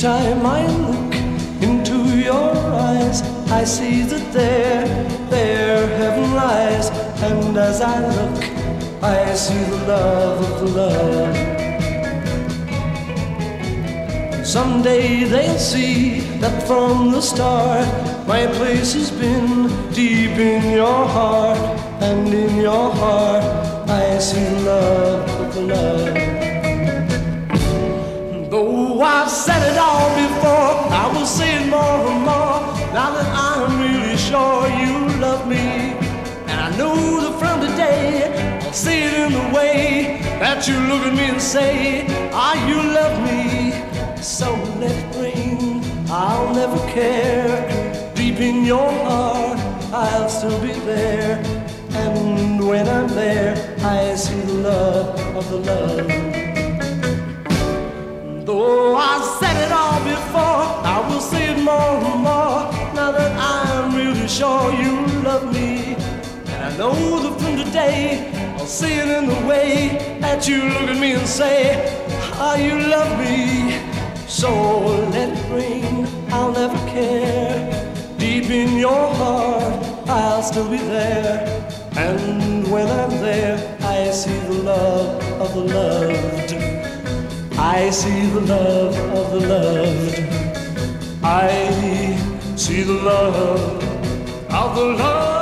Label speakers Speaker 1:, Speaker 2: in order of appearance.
Speaker 1: time I look into your eyes, I see that there heaven lies. And as I look, I see the love of the love. Someday they'll see that from the start my place has been deep in your heart. And in your heart I see the love of the love. Though I've said it all before, I will say it more and more. Now that I'm really sure you love me, and I know that from today I'll see it in the way that you look at me and say, ah, you love me. So let it rain, I'll never care. Deep in your heart I'll still be there. And when I'm there I see the love of the love. Though I said it all before, I will say it more and more. Now that I'm really sure you love me, and I know that from today I'll see it in the way that you look at me and say, ah, you love me. So let it rain, I'll never care. Deep in your heart I'll still be there. And when I'm there I see the love of the loved. I see the love of the loved. I see the love of the loved.